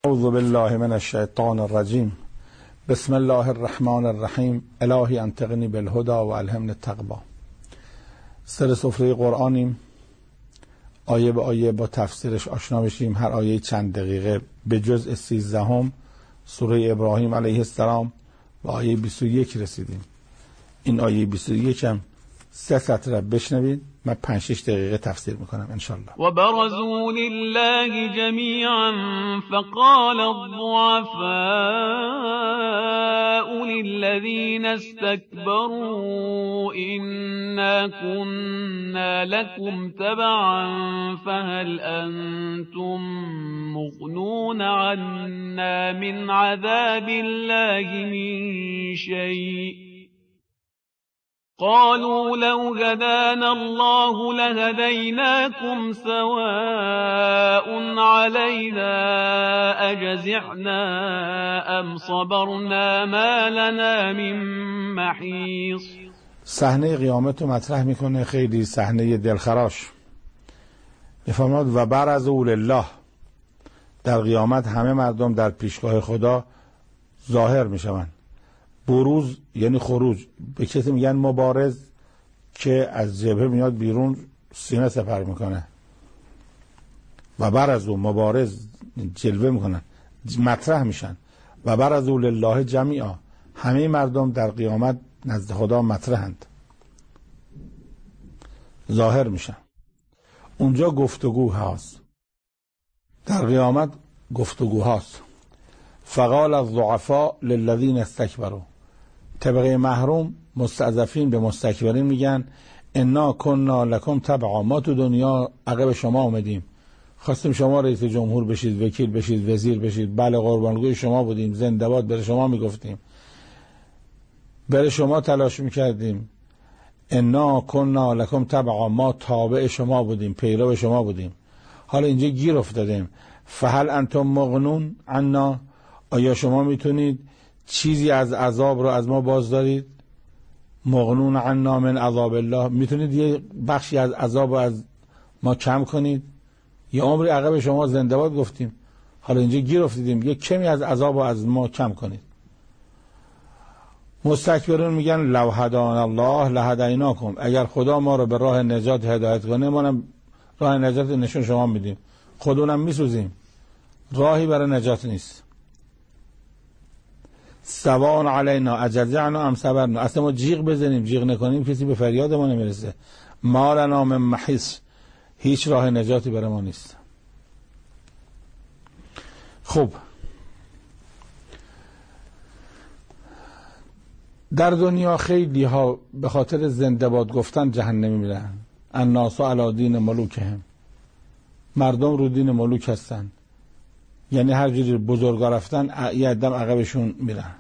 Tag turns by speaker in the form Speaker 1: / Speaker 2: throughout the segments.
Speaker 1: اعوذ بالله من الشیطان الرجیم. بسم الله الرحمن الرحیم. الهی انطقنی بالهدى و الهمنی التقوی. سر سفره قرآنیم، آیه به آیه با تفسیرش آشنا بشیم. هر آیه چند دقیقه. به جزء 13 سوره ابراهیم علیه السلام و آیه 21 رسیدیم. این آیه 21 هم 3 سطر بشنوید، من 5-6 دقیقه تفسیر میکنم انشالله.
Speaker 2: و برزوا لله جمیعا فقال الضعفاء للذین استكبروا إنا كنا لكم تبعا فهل أنتم مغنون عنا من عذاب الله من شيء قالوا لو هدانا الله لهديناكم سواء علينا أجزعنا أم صبرنا ما لنا من محيص.
Speaker 1: صحنه قیامت رو مطرح میکنه، خیلی صحنه دلخراش. میفرماد و برزوا لله، در قیامت همه مردم در پیشگاه خدا ظاهر میشوند. بروز یعنی خروج. به کسی میگن مبارز که از جبهه میاد بیرون سینه سپر میکنه. و برزوا، مبارز، جلوه میکنن، مطرح میشن. و برزوا لله جمیعا، همه مردم در قیامت نزد خدا مطرحند، ظاهر میشن. اونجا گفتگو هست، در قیامت گفتگو هست. فقال الضعفاء للذین استكبروا، طبقه محروم مستضعفین به مستکبرین میگن انا کنا لکم تبعا، ما تو دنیا عقب شما اومدیم، خواستیم شما رئیس جمهور بشید، وکیل بشید، وزیر بشید، بله قربانگوی شما بودیم، زنده باد بر شما میگفتیم، بر شما تلاش میکردیم. انا کنا لکم تبعا، ما تابع شما بودیم، پیرو شما بودیم، حالا اینجا گیر افتادیم. فهل انتم مغنون عنا، آیا شما میتونید چیزی از عذاب رو از ما باز دارید؟ مغنون عنا من عذاب الله، میتونید یه بخشی از عذاب رو از ما کم کنید؟ یه عمری عقب شما زنده باد گفتیم، حالا اینجا گیر افتادیم، یه کمی از عذاب رو از ما کم کنید. مستکبرون میگن لو هدانا الله لهدیناکم، اگر خدا ما رو به راه نجات هدایت کنه ما هم راه نجات نشون شما میدیم، خودمونم میسوزیم، راهی برای نجات نیست. سواء علینا اجزعنا ام صبرنا، اصلا ما جیغ بزنیم جیغ نکنیم کسی به فریاد ما نمیرسه. ما لنا من محیص، هیچ راه نجاتی برای ما نیست. خب در دنیا خیلی ها به خاطر زنده باد گفتن جهنمی میرن. الناس علی دین ملوکهم، مردم رو دین ملوک هستن، یعنی هر جوری بزرگا رفتن یه عدم عقبشون میرن.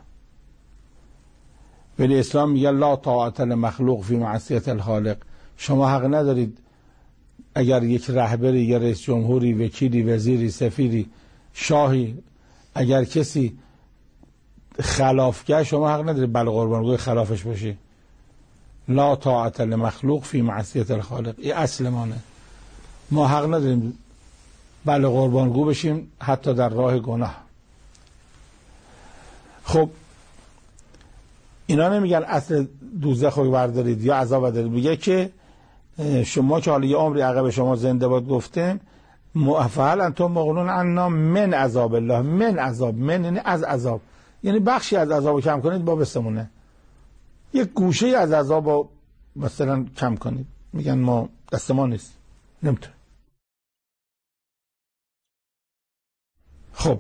Speaker 1: ولی اسلام میگه لا طاعت لمخلوق فی معصیت الخالق، شما حق ندارید اگر یک رهبری یا رئیس جمهوری، وکیلی، وزیری، سفیری، شاهی، اگر کسی خلاف کرد شما حق ندارید بله قربانگوی خلافش باشی. لا طاعت لمخلوق فی معصیت الخالق، این اصل مانه. ما حق نداریم بله قربانگو بشیم حتی در راه گناه. خب اینا نمیگن اصل دوزخ رو بردارید یا عذاب بردارید، میگه که شما که حالا یه عمری عقب شما زنده باد گفتیم فهل انتم مغنون عنا من عذاب الله، من عذاب، من یعنی از عذاب، یعنی بخشی از عذاب رو کم کنید با بسمونه، یک گوشه از عذاب رو مثلا کم کنید. میگن ما دست ما نیست، نمیتونه. خب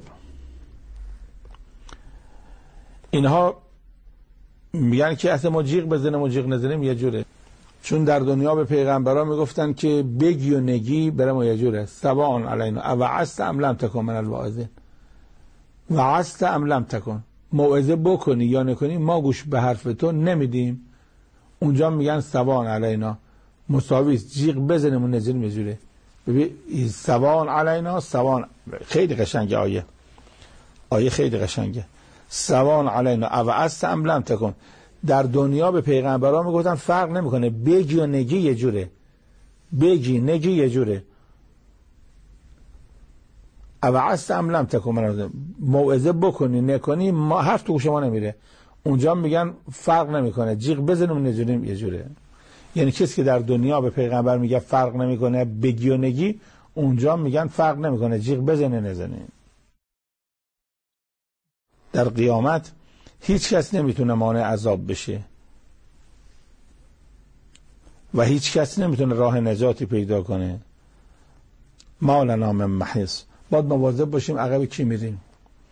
Speaker 1: اینها میگن که اصلا ما جیغ بزنیم و جیغ نزنیم یه جوره، چون در دنیا به پیغمبران میگفتن که بگی و نگی برای ما یه جوره. سواء علینا وعظت ام لم تکن من الواعظین، وعظت ام لم تکن، موعظه بکنی یا نکنی ما گوش به حرف تو نمیدیم. اونجا میگن سواء علینا، مساوی است، جیغ بزنیم و نزنیم یه جوره. ببین سواء علینا، سواء خیلی قشنگه، آیه خیلی قشنگه. سواء علینا اوعظت ام لم تکن، در دنیا به پیغمبران میگفتن فرق نمیکنه بگی و نگی یه جوره، بگی نگی یه جوره. اوعست ام لم تکن، موعظه بکنی نکنی ما حرف تو گوش ما نمیره. اونجا میگن فرق نمیکنه، جیغ بزنیم نزنیم یه جوره. یعنی کسی که در دنیا به پیغمبر میگه فرق نمیکنه بگی و نگی، اونجا میگن فرق نمیکنه جیغ بزنه نزنه. در قیامت هیچ کس نمیتونه مانع عذاب بشه و هیچ کس نمیتونه راه نجاتی پیدا کنه. ما لنا من محیص. باید مواظب باشیم عقب کی میریم.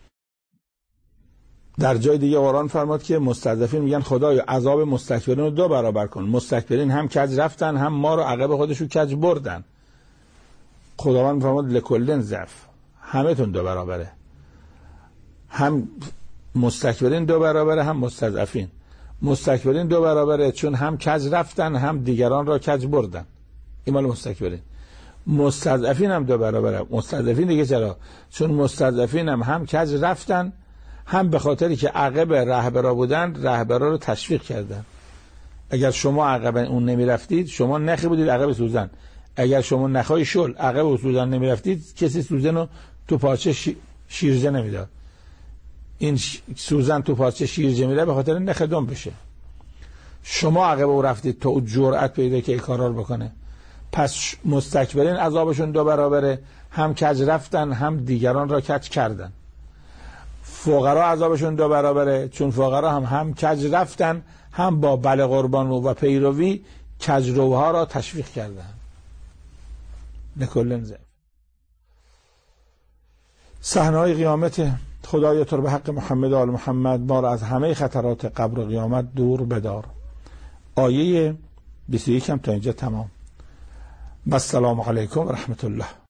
Speaker 1: در جای دیگه قرآن فرماد که مستضعفین میگن خدایا عذاب مستکبرین رو 2 برابر کن. مستکبرین هم کج رفتن هم ما رو عقب خودشو کج بردن. خداوند فرماد لکلن ضعف، همه تون 2 برابره، هم مستکبرین 2 برابره هم مستضعفین. مستکبرین 2 برابره چون هم کج رفتن هم دیگران را کج بردن، این مال مستکبرین. مستضعفین هم 2 برابره. مستضعفین دیگه چرا؟ چون مستضعفین هم کج رفتن، هم به خاطری که عقب رهبرا بودن رهبرا رو تشویق کردن. اگر شما عقب اون نمی رفتید شما نخی بودید عقب سوزن. اگر شما نخای شل عقب سوزن نمی رفتید کسی سوزن رو تو پارچه شیرجه نمیداد. این سوزن تو پارچه شیرجه میره به خاطر نخ دم بشه. شما عقب او رفتید تا او جرأت پیدا که این کارا رو بکنه. پس مستکبرین عذابشون 2 برابره، هم کج رفتن هم دیگران را کج کردن. فقرا عذابشون 2 برابره چون فقرا هم کج رفتن هم با بله قربان و پیروی کجروها را تشویق کردن. لکلن ضعف. صحنه‌های قیامت. خدایا تو رو به حق محمد و آل محمد ما را از همه خطرات قبر و قیامت دور بدار. آیه 21 هم تا اینجا تمام. السلام علیکم و رحمت الله.